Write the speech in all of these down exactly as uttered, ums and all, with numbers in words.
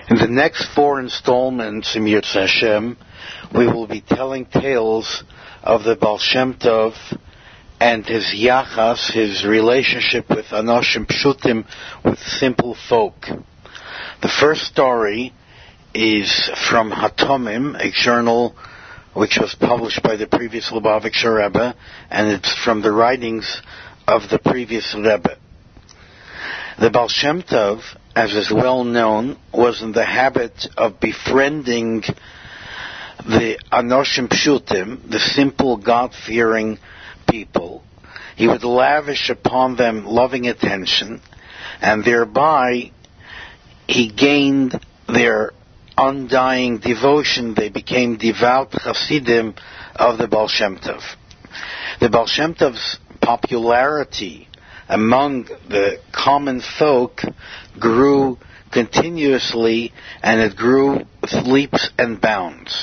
In the next four installments in Yirtzeh Hashem, we will be telling tales of the Baal Shem Tov and his yachas, his relationship with Anoshim Pshutim, with simple folk. The first story is from Hatomim, a journal which was published by the previous Lubavitcher Rebbe, and it's from the writings of the previous Rebbe. The Baal Shem Tov, as is well known, was in the habit of befriending the Anoshim Pshutim, the simple, God-fearing people. He would lavish upon them loving attention, and thereby he gained their undying devotion. They became devout Hasidim of the Baal Shem Tov. The Baal Shem Tov's popularity among the common folk grew continuously, and it grew with leaps and bounds.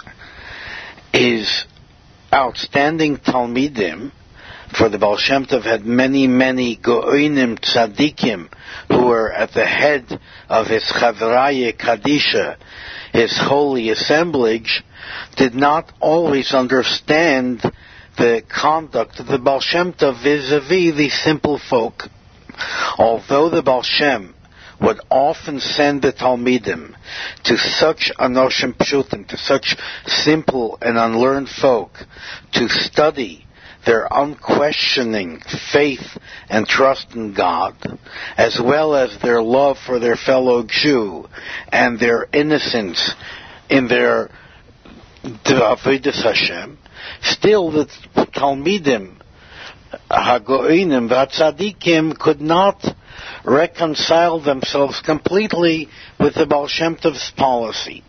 His outstanding Talmidim, for the Baal Shem Tov had many, many Go'inim Tzadikim who were at the head of his Chavraya Kadisha, his holy assemblage, did not always understand the conduct of the Baal Shem Tov vis-a-vis the simple folk. Although the Baal Shem would often send the Talmidim to such Anoshim Pshutim, to such simple and unlearned folk, to study their unquestioning faith and trust in God, as well as their love for their fellow Jew and their innocence in their Avodas Hashem, still the Talmidim, Hago'inim, Vatzadikim could not reconcile themselves completely with the Baal Shem Tov's policy.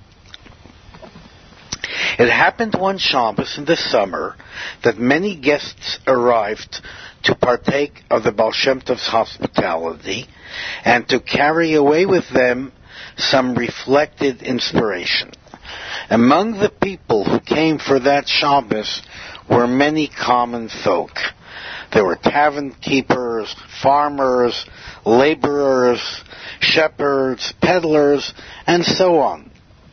It happened one Shabbos in the summer that many guests arrived to partake of the Baal Shem Tov's hospitality and to carry away with them some reflected inspiration. Among the people who came for that Shabbos were many common folk. There were tavern keepers, farmers, laborers, shepherds, peddlers, and so on.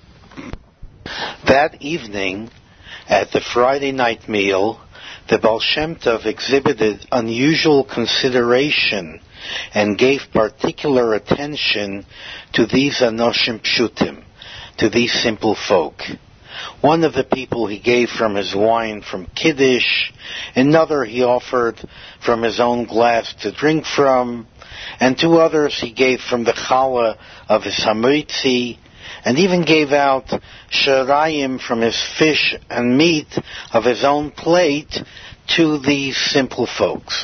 That evening, at the Friday night meal, the Baal Shem Tov exhibited unusual consideration and gave particular attention to these Anoshim Pshutim, to these simple folk. One of the people he gave from his wine from Kiddush, another he offered from his own glass to drink from, and two others he gave from the challah of his hamoitzi, and even gave out sharayim from his fish and meat of his own plate to these simple folks.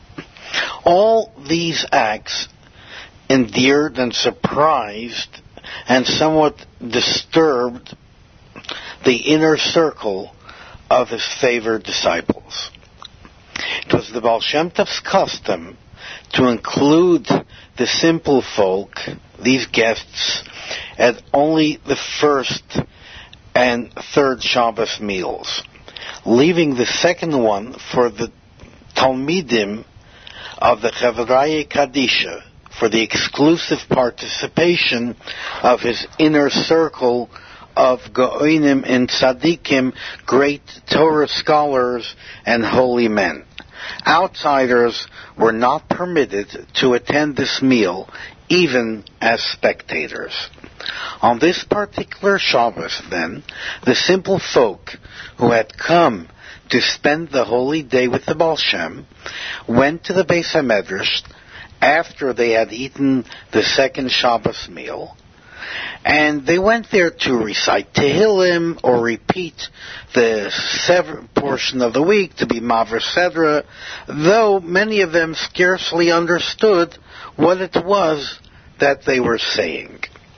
All these acts endeared and surprised and somewhat disturbed the inner circle of his favored disciples. It was the Baal Shem Tov's custom to include the simple folk, these guests, at only the first and third Shabbos meals, leaving the second one for the Talmidim of the Chavraya Kadisha, for the exclusive participation of his inner circle of Go'inim and Tzadikim, great Torah scholars and holy men. Outsiders were not permitted to attend this meal, even as spectators. On this particular Shabbos, then, the simple folk who had come to spend the holy day with the Baal Shem went to the Beis HaMedrash after they had eaten the second Shabbos meal, and they went there to recite Tehillim or repeat the seventh portion of the week, to be Maver Sedra, though many of them scarcely understood what it was that they were saying.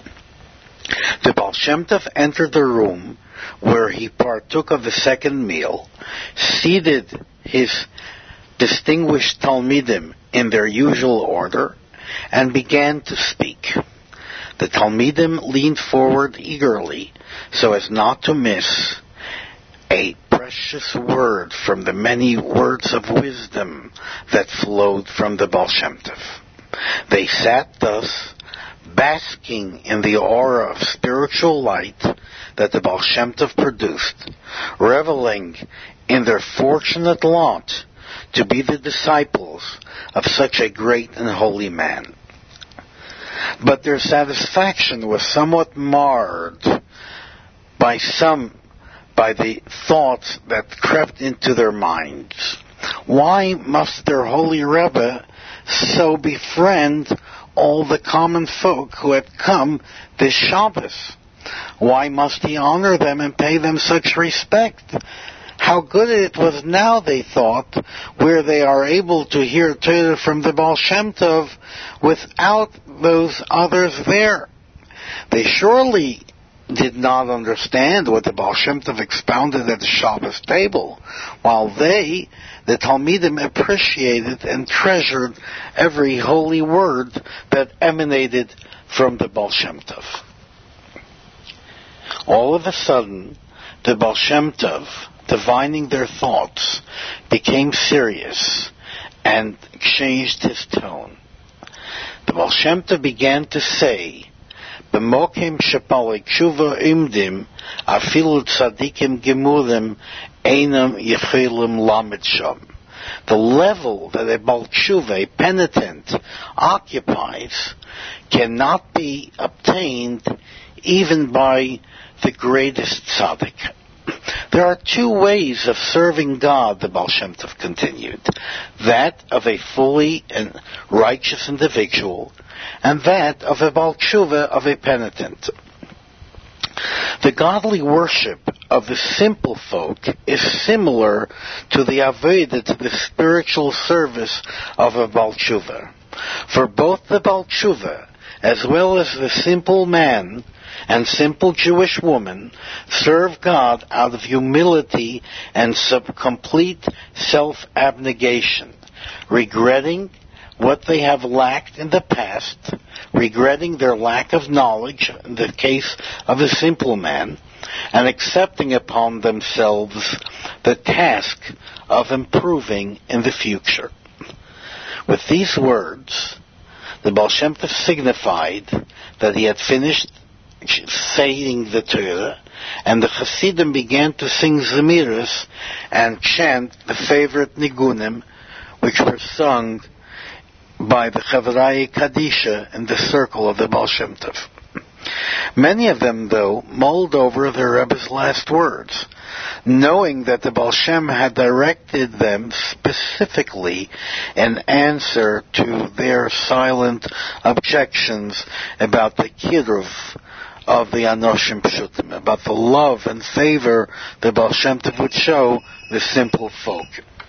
The Baal Shem Tov entered the room where he partook of the second meal, seated his distinguished Talmidim in their usual order, and began to speak. The Talmidim leaned forward eagerly so as not to miss a precious word from the many words of wisdom that flowed from the Baal Shem Tov. They sat thus basking in the aura of spiritual light that the Baal Shem Tov produced, reveling in their fortunate lot to be the disciples of such a great and holy man. But their satisfaction was somewhat marred by some, by the thoughts that crept into their minds. Why must their holy Rebbe so befriend all the common folk who had come this Shabbos? Why must he honor them and pay them such respect? How good it was now, they thought, where they are able to hear Torah from the Baal Shem Tov without those others there. They surely did not understand what the Baal Shem Tov expounded at the Shabbos table, while they, the Talmidim, appreciated and treasured every holy word that emanated from the Baal Shem Tov. All of a sudden, the Baal Shem Tov, divining their thoughts, became serious and changed his tone. The Baal Shem Tov began to say, "B'mokim shepalei tshuva imdim, afilu tzadikim gemurim, einam yechilim lamed sham." The level that a Baal Tshuva, a penitent, occupies cannot be obtained even by the greatest tzaddik. There are two ways of serving God, the Baal Shem Tov continued. That of a fully and righteous individual, and that of a Baal Tshuva, of a penitent. The godly worship of the simple folk is similar to the Avodah, to the spiritual service of a Baal Tshuva. For both the Baal Tshuva, as well as the simple man and simple Jewish woman, serve God out of humility and sub- complete self-abnegation, regretting what they have lacked in the past, regretting their lack of knowledge in the case of a simple man, and accepting upon themselves the task of improving in the future. With these words, the Baal Shem Tov signified that he had finished saying the Torah, and the Hasidim began to sing Zemiros and chant the favorite Nigunim, which were sung by the Chavraya Kadisha in the circle of the Baal Shem Tov. Many of them, though, mulled over their Rebbe's last words, knowing that the Baal Shem had directed them specifically in answer to their silent objections about the Kiruv of the Anoshim Pshutim, about the love and favor the Baal Shem Tov would show the simple folk.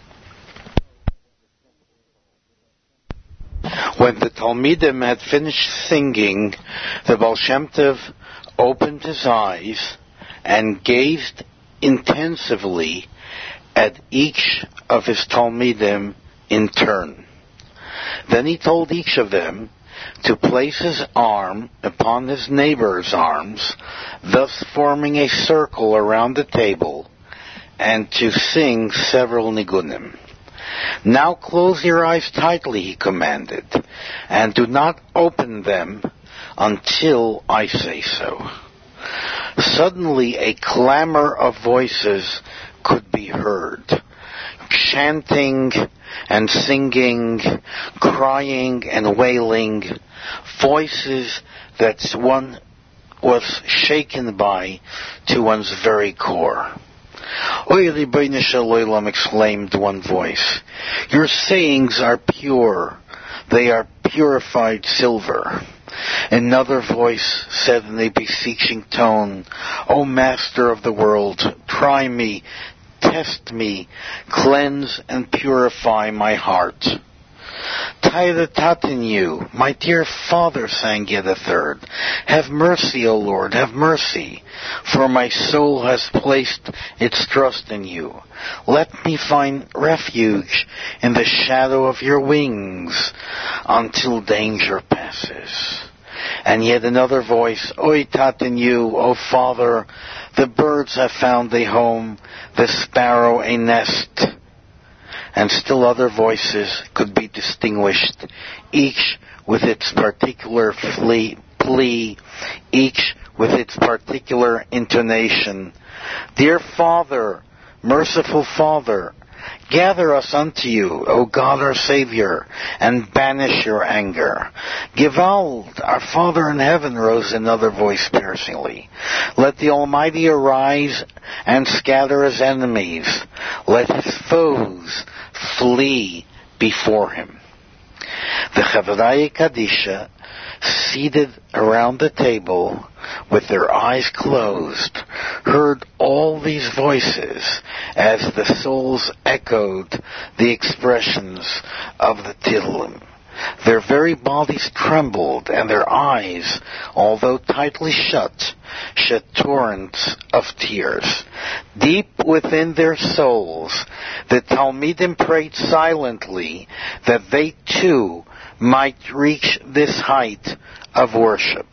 When the Talmidim had finished singing, the Baal Shem Tov opened his eyes and gazed intensively at each of his Talmidim in turn. Then he told each of them to place his arm upon his neighbor's arms, thus forming a circle around the table, and to sing several nigunim. "Now close your eyes tightly," he commanded, "and do not open them until I say so." Suddenly a clamor of voices could be heard, chanting and singing, crying and wailing, voices that one was shaken by to one's very core. "Oy Ribbono Shel Olam," exclaimed one voice, "your sayings are pure. They are purified silver." Another voice said in a beseeching tone, "O Master of the world, try me, test me, cleanse and purify my heart." "Taira Tatinu, my dear father," sang yet a third, "have mercy, O Lord, have mercy, for my soul has placed its trust in you. Let me find refuge in the shadow of your wings until danger passes." And yet another voice, "Oy Tatinu, O Father, the birds have found a home, the sparrow a nest." And still other voices could be distinguished, each with its particular plea, each with its particular intonation. Dear Father, merciful Father, gather us unto you, O God our Savior, and banish your anger. Gewalt, our Father in heaven, rose another voice piercingly. Let the Almighty arise and scatter his enemies. Let his foes flee before him. The Chavaraya Kadisha, seated around the table with their eyes closed, heard all these voices as the souls echoed the expressions of the Tehillim. Their very bodies trembled, and their eyes, although tightly shut, shed torrents of tears. Deep within their souls, the Talmidim prayed silently that they too might reach this height of worship.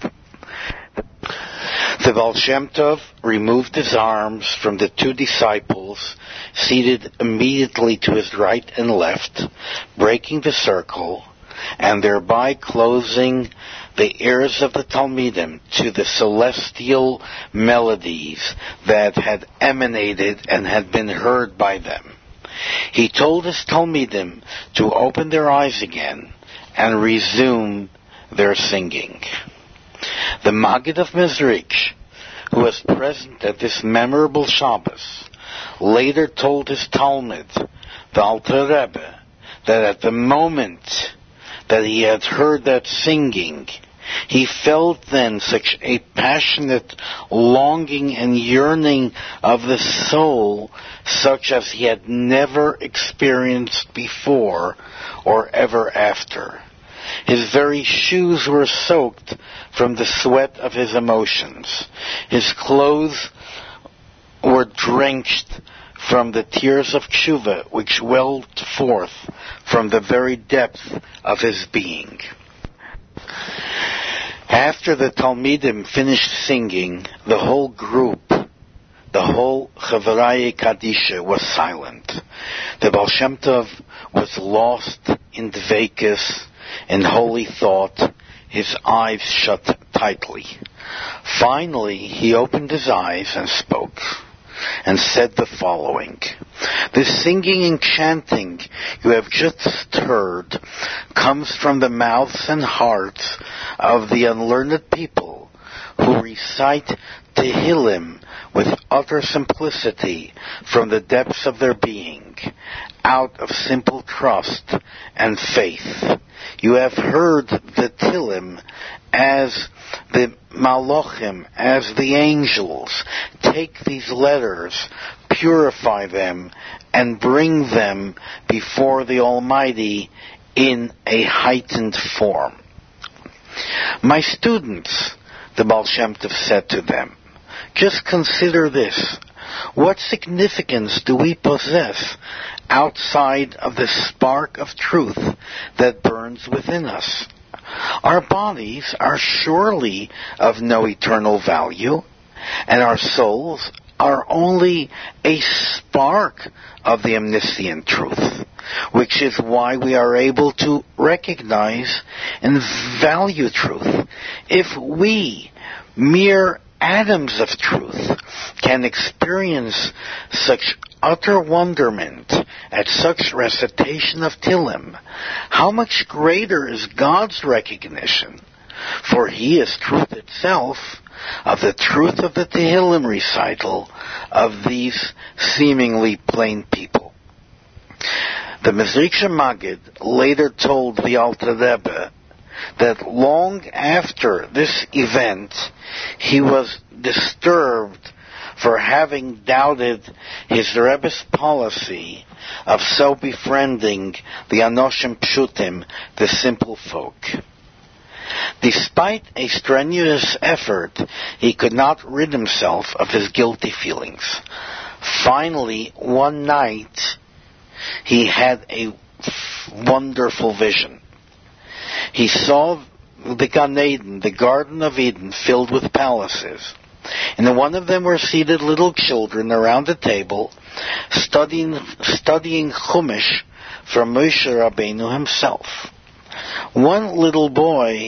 The Baal Shem Tov removed his arms from the two disciples, seated immediately to his right and left, breaking the circle, and thereby closing the ears of the Talmidim to the celestial melodies that had emanated and had been heard by them. He told his Talmidim to open their eyes again and resume their singing. The Maggid of Mezrich, who was present at this memorable Shabbos, later told his Talmud, the Alter Rebbe, that at the moment that he had heard that singing, he felt then such a passionate longing and yearning of the soul, such as he had never experienced before or ever after. His very shoes were soaked from the sweat of his emotions. His clothes were drenched from the tears of tshuva which welled forth from the very depth of his being. After the Talmidim finished singing, the whole group, the whole Chavaraya Kadisha was silent. The Baal Shem Tov was lost in dveikus, in holy thought, his eyes shut tightly. Finally, he opened his eyes and spoke, and said the following: "The singing and chanting you have just heard comes from the mouths and hearts of the unlearned people who recite Tehillim with utter simplicity from the depths of their being, out of simple trust and faith. You have heard the Tehillim as the Malachim, as the angels, take these letters, purify them, and bring them before the Almighty in a heightened form. My students," the Baal Shem Tov said to them, "just consider this. What significance do we possess outside of the spark of truth that burns within us? Our bodies are surely of no eternal value, and our souls are only a spark of the omniscient truth, which is why we are able to recognize and value truth. If we, mere atoms of truth, can experience such utter wonderment at such recitation of Tehillim, how much greater is God's recognition, for He is truth itself, of the truth of the Tehillim recital of these seemingly plain people." The Mezrich Maggid later told the Alter Rebbe that long after this event, he was disturbed for having doubted his Rebbe's policy of so befriending the Anoshim Pshutim, the simple folk. Despite a strenuous effort, he could not rid himself of his guilty feelings. Finally, one night, he had a wonderful vision. He saw the Gan Eden, the Garden of Eden, filled with palaces. And in one of them were seated little children around a table, studying studying Chumash from Moshe Rabbeinu himself. One little boy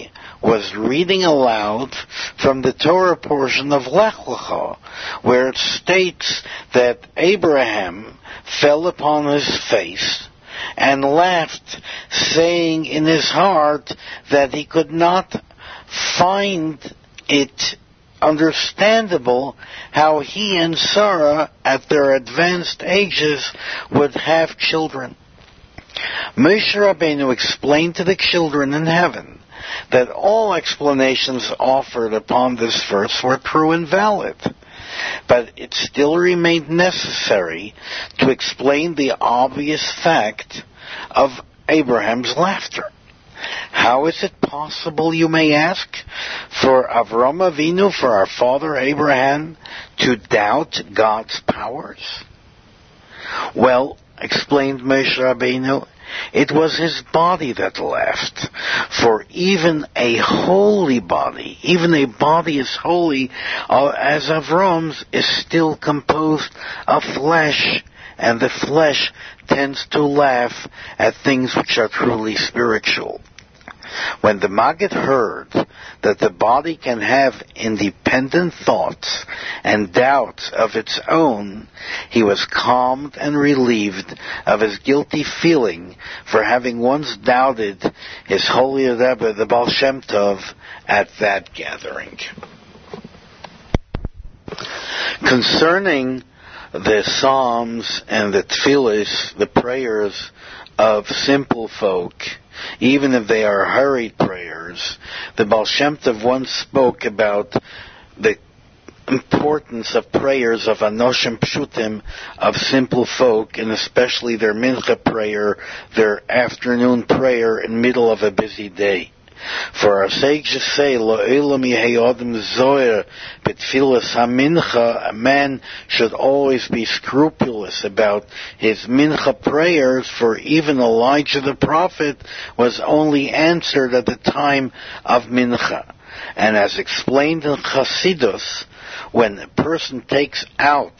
was reading aloud from the Torah portion of Lech Lecha, where it states that Abraham fell upon his face and laughed, saying in his heart that he could not find it understandable how he and Sarah, at their advanced ages, would have children. Moshe Rabbeinu explained to the children in heaven that all explanations offered upon this verse were true and valid, but it still remained necessary to explain the obvious fact of Abraham's laughter. How is it possible, you may ask, for Avram Avinu, for our father Abraham, to doubt God's powers? Well, explained Moshe Rabbeinu, it was his body that laughed. For even a holy body, even a body as holy uh, as Avram's, is still composed of flesh, and the flesh tends to laugh at things which are truly spiritual. When the Maggid heard that the body can have independent thoughts and doubts of its own, he was calmed and relieved of his guilty feeling for having once doubted his holy Rebbe, the Baal Shem Tov, at that gathering. Concerning the Psalms and the Tefillos, the prayers of simple folk, even if they are hurried prayers, the Baal Shem Tov once spoke about the importance of prayers of Anoshim Pshutim, of simple folk, and especially their Mincha prayer, their afternoon prayer in the middle of a busy day. For our sages say, Lo elam yehei adam zoyer b'tfilas hamincha, a man should always be scrupulous about his mincha prayers, for even Elijah the prophet was only answered at the time of mincha. And as explained in Chassidus, when a person takes out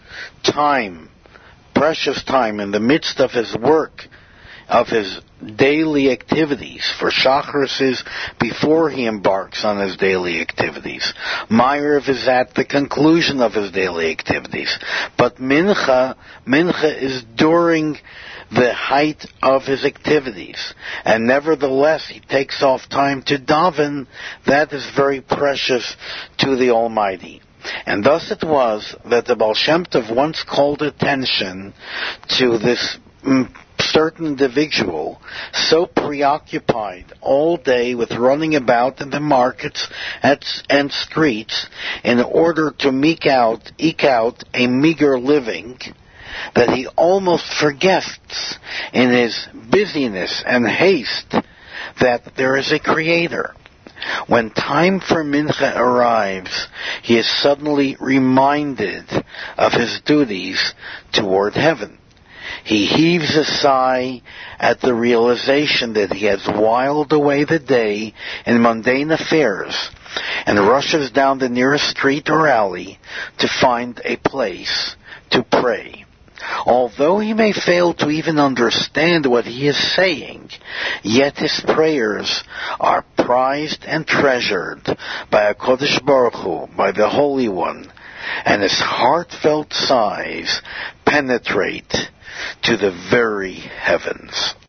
time, precious time, in the midst of his work, of his daily activities, for Shacharis is before he embarks on his daily activities. Ma'ariv is at the conclusion of his daily activities. But Mincha, Mincha is during the height of his activities. And nevertheless, he takes off time to daven. That is very precious to the Almighty. And thus it was that the Baal Shem Tov once called attention to this mm, certain individual so preoccupied all day with running about in the markets and streets in order to eke out, eke out a meager living, that he almost forgets in his busyness and haste that there is a Creator. When time for Mincha arrives, he is suddenly reminded of his duties toward heaven. He heaves a sigh at the realization that he has whiled away the day in mundane affairs and rushes down the nearest street or alley to find a place to pray. Although he may fail to even understand what he is saying, yet his prayers are prized and treasured by HaKadosh Baruch Hu, by the Holy One, and his heartfelt sighs penetrate to the very heavens.